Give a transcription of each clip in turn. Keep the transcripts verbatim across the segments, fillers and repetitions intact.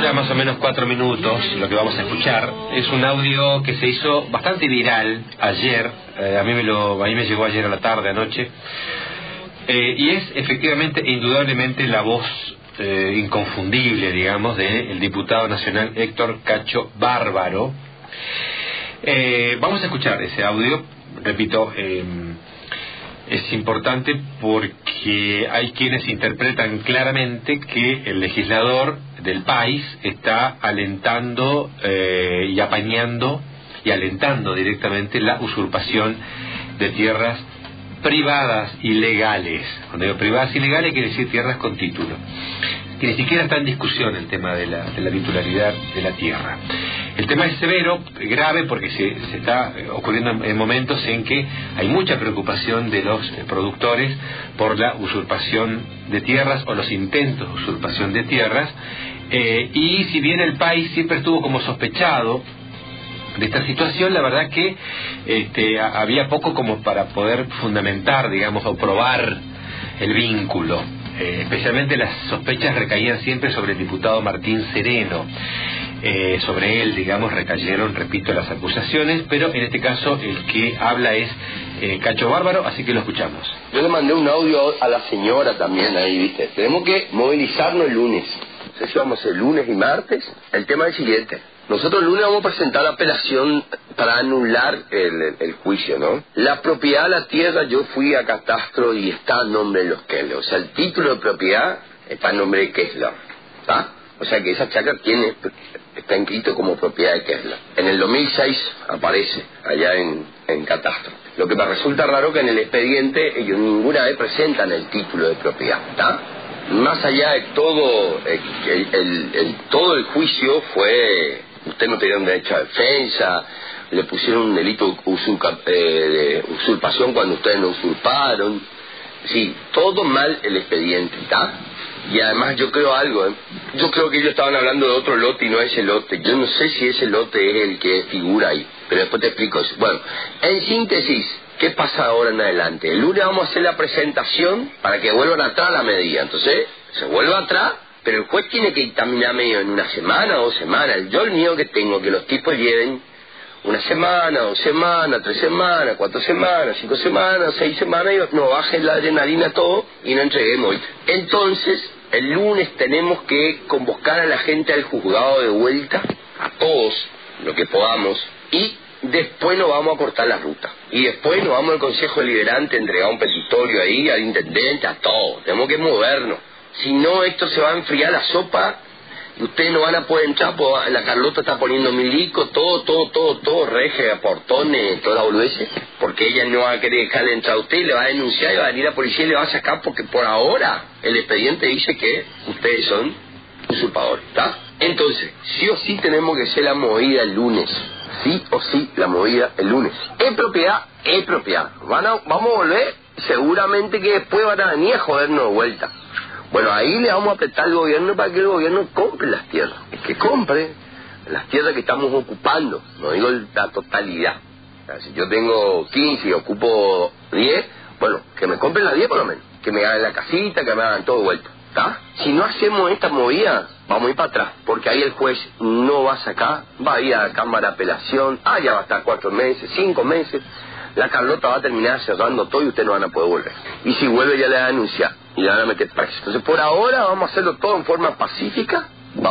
dura más o menos cuatro minutos lo que vamos a escuchar. Es un audio que se hizo bastante viral ayer, eh, a mí me lo, a mí me llegó ayer a la tarde, anoche, eh, y es efectivamente, indudablemente, la voz eh, inconfundible, digamos, del diputado nacional Héctor Cacho Bárbaro. Eh, vamos a escuchar ese audio, repito, eh, es importante porque hay quienes interpretan claramente que el legislador del país está alentando eh, y apañando y alentando directamente la usurpación de tierras privadas ilegales. Cuando digo privadas ilegales quiere decir tierras con título, que ni siquiera está en discusión el tema de la, de la titularidad de la tierra. El tema es severo, grave, porque se, se está ocurriendo en, en momentos en que hay mucha preocupación de los eh, productores por la usurpación de tierras o los intentos de usurpación de tierras, eh, y si bien el país siempre estuvo como sospechado de esta situación, la verdad que este, había poco como para poder fundamentar, digamos, o probar el vínculo. Eh, especialmente las sospechas recaían siempre sobre el diputado Martín Sereno. Eh, sobre él, digamos, recayeron, repito, las acusaciones, pero en este caso el que habla es eh, Cacho Bárbaro, así que lo escuchamos. Yo le mandé un audio a la señora también ahí, ¿viste? Tenemos que movilizarnos el lunes. No sé si vamos a hacer lunes y martes. El tema es el siguiente. Nosotros el lunes vamos a presentar la apelación para anular el, el, el juicio, ¿no? La propiedad de la tierra, yo fui a Catastro y está a nombre de los Kessler. O sea, el título de propiedad está a nombre de Kessler, ¿está? O sea que esa chacra tiene, está inscrito como propiedad de Kessler. En el dos mil seis aparece allá en, en Catastro. Lo que me resulta raro que en el expediente ellos ninguna vez presentan el título de propiedad, ¿está? Más allá de todo, el, el, el, todo el juicio fue... Ustedes no tenían derecho a defensa, le pusieron un delito usurpa, eh, de usurpación cuando ustedes no usurparon. Sí, todo mal el expediente, ¿está? Y además yo creo algo, ¿eh? Yo creo que ellos estaban hablando de otro lote y no ese lote. Yo no sé si ese lote es el que figura ahí, pero después te explico eso. Bueno, en síntesis, ¿qué pasa ahora en adelante? El lunes vamos a hacer la presentación para que vuelvan atrás la medida. Entonces, se vuelve atrás, pero el juez tiene que dictaminar medio en una semana o dos semanas. Yo el miedo que tengo es que los tipos lleven una semana, dos semanas, tres semanas, cuatro semanas, cinco semanas, seis semanas, y nos bajen la adrenalina todo y no entreguemos. Entonces, el lunes tenemos que convocar a la gente al juzgado de vuelta, a todos, lo que podamos, y después nos vamos a cortar la ruta. Y después nos vamos al Consejo Deliberante, entregar un petitorio ahí, al intendente, a todos. Tenemos que movernos. Si no, esto se va a enfriar la sopa y ustedes no van a poder entrar, porque la Carlota está poniendo milico, todo, todo, todo, todo, reje, portones, toda la boludez, porque ella no va a querer dejarle entrar a usted, le va a denunciar y va a venir a la policía y le va a sacar, porque por ahora el expediente dice que ustedes son usurpadores, ¿está? Entonces, sí o sí tenemos que hacer la movida el lunes, sí o sí la movida el lunes. Es propiedad, es propiedad. Van a, vamos a volver, seguramente que después van a venir a jodernos de vuelta. Bueno, ahí le vamos a apretar al gobierno para que el gobierno compre las tierras. Es que compre las tierras que estamos ocupando, no digo la totalidad. O sea, si yo tengo quince y ocupo diez, bueno, que me compren las diez por lo menos. Que me hagan la casita, que me hagan todo vuelto, ¿está? Si no hacemos esta movida, vamos a ir para atrás, porque ahí el juez no va a sacar, va a ir a la Cámara de Apelación, ah, ya va a estar cuatro meses, cinco meses, la Carlota va a terminar cerrando todo y ustedes no van a poder volver. Y si vuelve ya le van a anunciar y le van a meter preso. Entonces por ahora vamos a hacerlo todo en forma pacífica,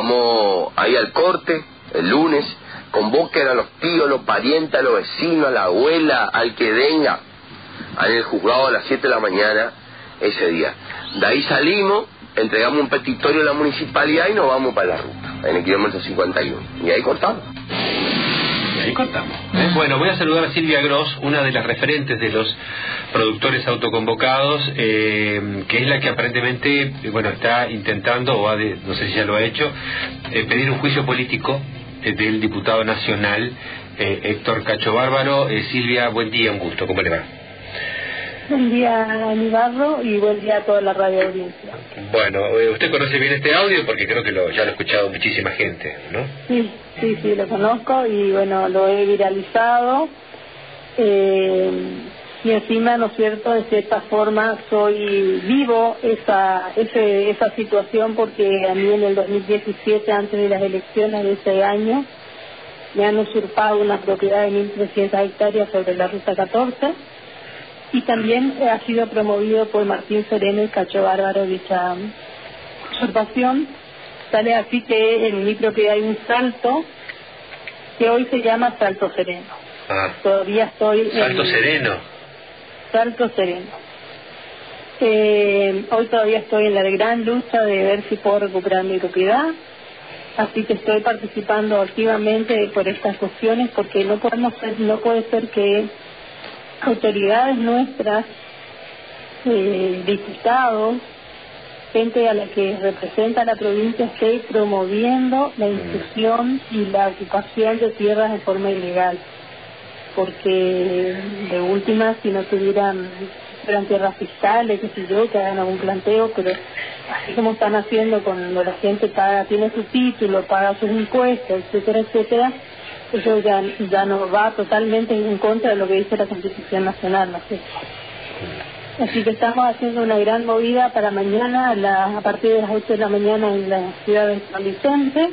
vamos a ir al corte el lunes, convoquen a los tíos, los parientes, a los vecinos, a la abuela, al que venga, en el juzgado a las siete de la mañana ese día. De ahí salimos, entregamos un petitorio a la municipalidad y nos vamos para la ruta, en el kilómetro cincuenta y uno. Y ahí cortamos. Y ahí cortamos. ¿eh? Bueno, voy a saludar a Silvia Gross, una de las referentes de los productores autoconvocados, eh, que es la que aparentemente, bueno, está intentando, o ha de, no sé si ya lo ha hecho, eh, pedir un juicio político eh, del diputado nacional eh, Héctor Cacho Bárbaro. Eh, Silvia, buen día, un gusto, ¿cómo le va? Buen día, Nibarro, y buen día a toda la radio audiencia. Bueno, eh, usted conoce bien este audio porque creo que lo, ya lo ha escuchado muchísima gente, ¿no? Sí, sí, sí, lo conozco y bueno, lo he viralizado. Eh, y encima, ¿no es cierto?, de cierta forma soy vivo esa ese, esa situación, porque a mí en el dos mil diecisiete, antes de las elecciones de ese año, me han usurpado una propiedad de mil trescientas hectáreas sobre la Ruta catorce, y también ha sido promovido por Martín Sereno y Cacho Bárbaro dicha usurpación. Sale así que en mi propiedad hay un salto que hoy se llama Salto Sereno. Ah. Todavía estoy Salto en... Sereno. Salto Sereno. Eh, hoy todavía estoy en la gran lucha de ver si puedo recuperar mi propiedad, así que estoy participando activamente por estas cuestiones, porque no podemos ser, no puede ser que autoridades nuestras, eh, diputados, gente a la que representa la provincia, esté promoviendo la intrusión y la ocupación de tierras de forma ilegal, porque de última, si no tuvieran fueran tierras fiscales, qué sé yo, que hagan algún planteo, pero así como están haciendo cuando la gente paga, tiene su título, paga sus impuestos, etcétera, etcétera, eso ya, ya nos va totalmente en contra de lo que dice la Constitución Nacional, no sé. Así que estamos haciendo una gran movida para mañana, a, la, a partir de las ocho de la mañana en la ciudad de San Vicente,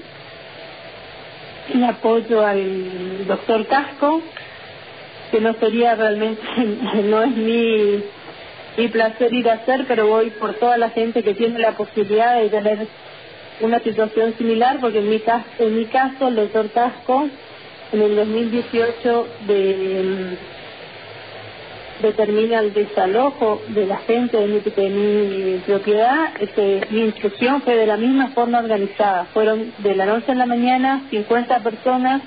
en apoyo al doctor Casco, que no sería realmente, no es mi, mi placer ir a hacer, pero voy por toda la gente que tiene la posibilidad de tener una situación similar, porque en mi caso, en mi caso el doctor Casco en el dos mil dieciocho de, determina el desalojo de la gente de mi, de mi propiedad. Este, mi instrucción fue de la misma forma organizada, fueron de la noche a la mañana cincuenta personas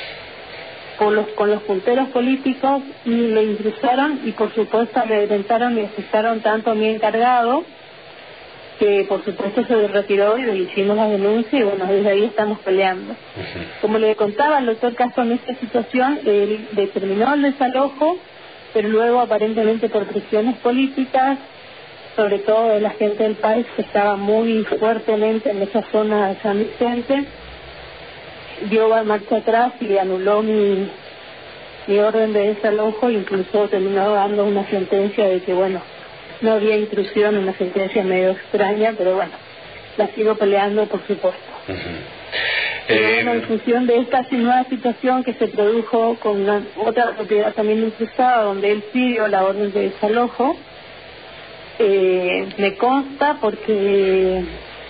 con los, con los punteros políticos, y le intrusaron y por supuesto amedrentaron y asestaron tanto a mi encargado, que por supuesto se retiró y le hicimos la denuncia, y bueno, desde ahí estamos peleando. Uh-huh. Como le contaba al doctor Castro, en esta situación él determinó el desalojo, pero luego aparentemente por presiones políticas, sobre todo de la gente del país que estaba muy fuertemente en esa zona de San Vicente, dio marcha atrás y anuló mi, mi orden de desalojo, incluso terminó dando una sentencia de que, bueno, no había intrusión, una sentencia medio extraña, pero bueno, la sigo peleando, por supuesto. Uh-huh. Eh, bueno, en función de esta nueva situación que se produjo con una, otra propiedad también intrusada, donde él pidió la orden de desalojo, eh, me consta porque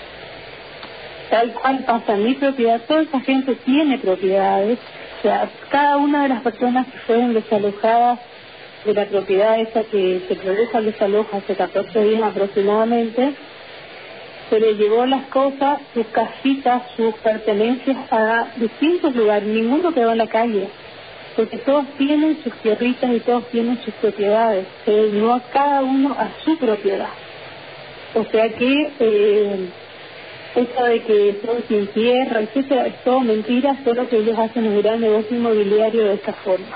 tal cual pasa en mi propiedad, toda esa gente tiene propiedades, o sea, cada una de las personas que fueron desalojadas de la propiedad esa que se produjo el desalojo hace catorce días aproximadamente, se le llevó las cosas, sus casitas, sus pertenencias a distintos lugares, ninguno quedó en la calle, porque todos tienen sus tierritas y todos tienen sus propiedades, eh, no a cada uno a su propiedad. O sea que eh, eso de que son sin tierra, etcétera, es todo mentira, solo que ellos hacen un gran negocio inmobiliario de esta forma.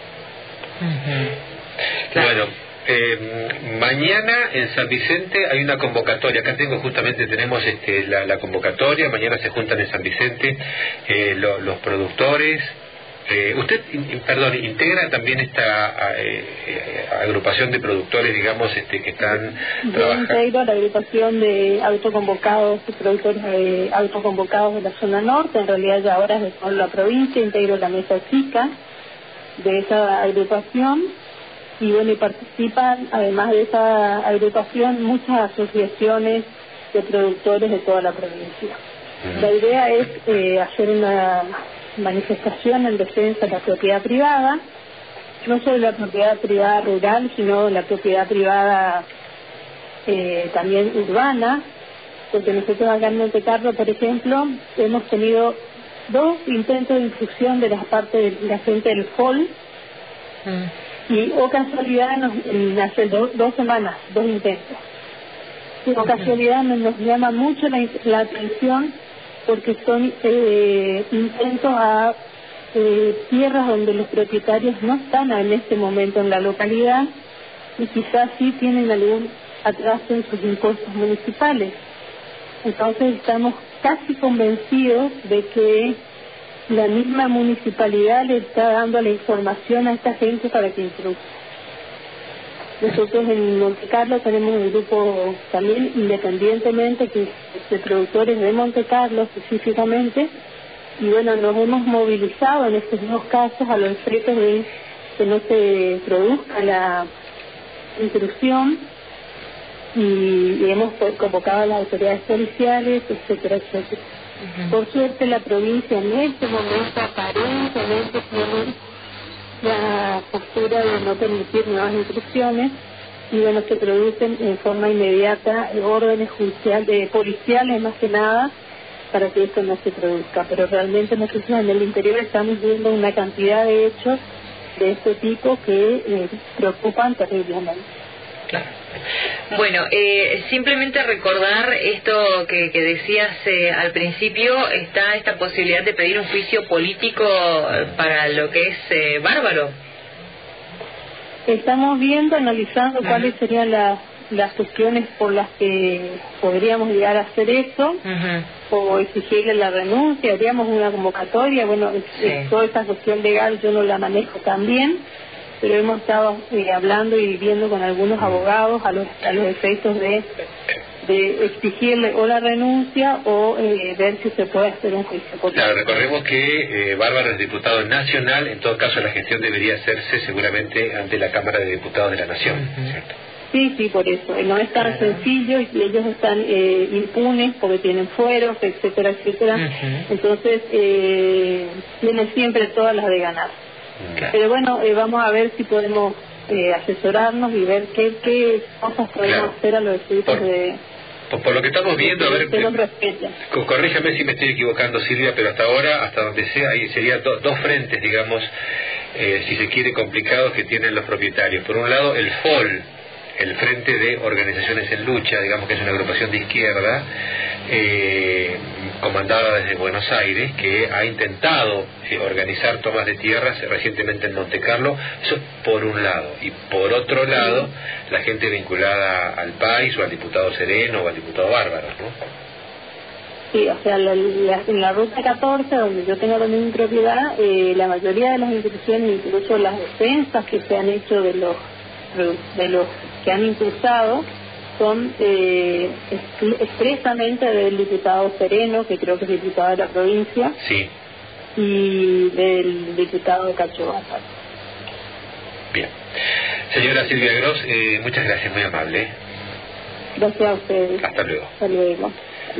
Uh-huh. Bueno, eh, mañana en San Vicente hay una convocatoria. Acá tengo justamente, tenemos este, la, la convocatoria. Mañana se juntan en San Vicente eh, lo, los productores. Eh, usted, in, perdón, integra también esta eh, eh, agrupación de productores, digamos, este, que están Yo trabajando. integro la agrupación de autoconvocados, de productores eh, autoconvocados de la zona norte, en realidad ya ahora es de toda la provincia. Integro la mesa chica de esa agrupación, y bueno, y participan además de esa agrupación muchas asociaciones de productores de toda la provincia. Uh-huh. La idea es eh, hacer una manifestación en defensa de la propiedad privada, no solo la propiedad privada rural, sino la propiedad privada eh, también urbana, porque nosotros acá en Monte Carlo, por ejemplo, hemos tenido dos intentos de intrusión de la parte de la gente del F O L, mm. y o casualidad nos, en hace do, dos semanas, dos intentos. Y o casualidad nos, nos llama mucho la, la atención, porque son eh, intentos a eh, tierras donde los propietarios no están en este momento en la localidad, y quizás sí tienen algún atraso en sus impuestos municipales. Entonces estamos casi convencidos de que la misma municipalidad le está dando la información a esta gente para que intruya. Nosotros en Monte Carlo tenemos un grupo también independientemente que es de productores de Monte Carlo específicamente, y bueno, nos hemos movilizado en estos dos casos a los efectos de que no se produzca la intrusión, y, y hemos convocado a las autoridades policiales, etcétera, etcétera. Uh-huh. Por suerte la provincia en este momento aparentemente tiene la postura de no permitir nuevas intrusiones, y bueno, se producen en forma inmediata órdenes judiciales, de policiales más que nada, para que esto no se produzca. Pero realmente nosotros en el interior estamos viendo una cantidad de hechos de este tipo que eh, preocupan terriblemente. Claro. Bueno, eh, simplemente recordar esto que, que decías eh, al principio, está esta posibilidad de pedir un juicio político para lo que es eh, Bárbaro. Estamos viendo, analizando uh-huh. cuáles serían las, las cuestiones por las que podríamos llegar a hacer eso, uh-huh. o exigirle la renuncia, haríamos una convocatoria. Bueno, sí. es, toda esta cuestión legal yo no la manejo tan bien, pero hemos estado eh, hablando y viendo con algunos abogados a los, a los efectos de, de exigirle o la renuncia o eh, ver si se puede hacer un juicio político. Claro, recordemos que eh, Bárbaro es diputado nacional, en todo caso la gestión debería hacerse seguramente ante la Cámara de Diputados de la Nación, ¿cierto? Sí, sí, por eso. No es tan sencillo y ellos están eh, impunes porque tienen fueros, etcétera, etcétera. Uh-huh. Entonces, eh, tienen siempre todas las de ganar. Claro. Pero bueno, eh, vamos a ver si podemos eh, asesorarnos y ver qué, qué cosas podemos claro. hacer a los efectos de... Por, por lo que estamos viendo, a ver, eh, corríjame si me estoy equivocando, Silvia, pero hasta ahora, hasta donde sea, ahí serían do, dos frentes, digamos, eh, si se quiere, complicados que tienen los propietarios. Por un lado, el F O L, el Frente de Organizaciones en Lucha, digamos que es una agrupación de izquierda, eh, comandada desde Buenos Aires, que ha intentado eh, organizar tomas de tierras recientemente en Monte Carlo. Eso por un lado. Y por otro lado, la gente vinculada al país, o al diputado Sereno, o al diputado Bárbaro, ¿no? Sí, o sea, la, la, en la ruta catorce, donde yo tengo también mi propiedad, eh, la mayoría de las instituciones, incluso las defensas que se han hecho de los de los que han impulsado, son eh, expresamente del diputado Sereno, que creo que es diputado de la provincia, sí. y del diputado Cacho Bárbaro. Bien. Señora Silvia Gross, eh, muchas gracias, muy amable. Gracias a ustedes. Hasta luego. Hasta luego.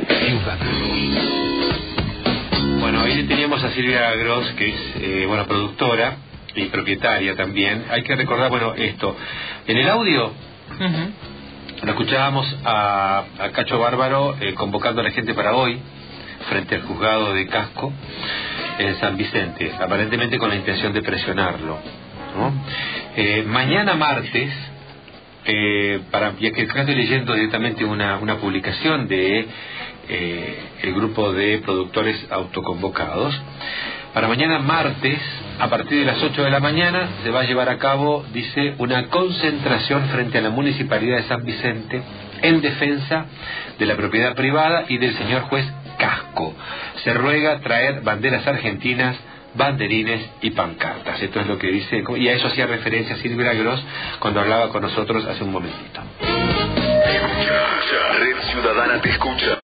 Bueno, ahí teníamos a Silvia Gross, que es eh, bueno, productora y propietaria también. Hay que recordar, bueno, esto. En el audio... Uh-huh. Lo escuchábamos a, a Cacho Bárbaro eh, convocando a la gente para hoy frente al juzgado de Casco en San Vicente, aparentemente con la intención de presionarlo, ¿no? Eh, mañana martes, eh, para, ya que estoy leyendo directamente una, una publicación de eh, el grupo de productores autoconvocados, para mañana martes, a partir de las ocho de la mañana, se va a llevar a cabo, dice, una concentración frente a la Municipalidad de San Vicente en defensa de la propiedad privada y del señor juez Casco. Se ruega traer banderas argentinas, banderines y pancartas. Esto es lo que dice, y a eso hacía referencia Silvia Gross cuando hablaba con nosotros hace un momentito. Red Ciudadana te escucha.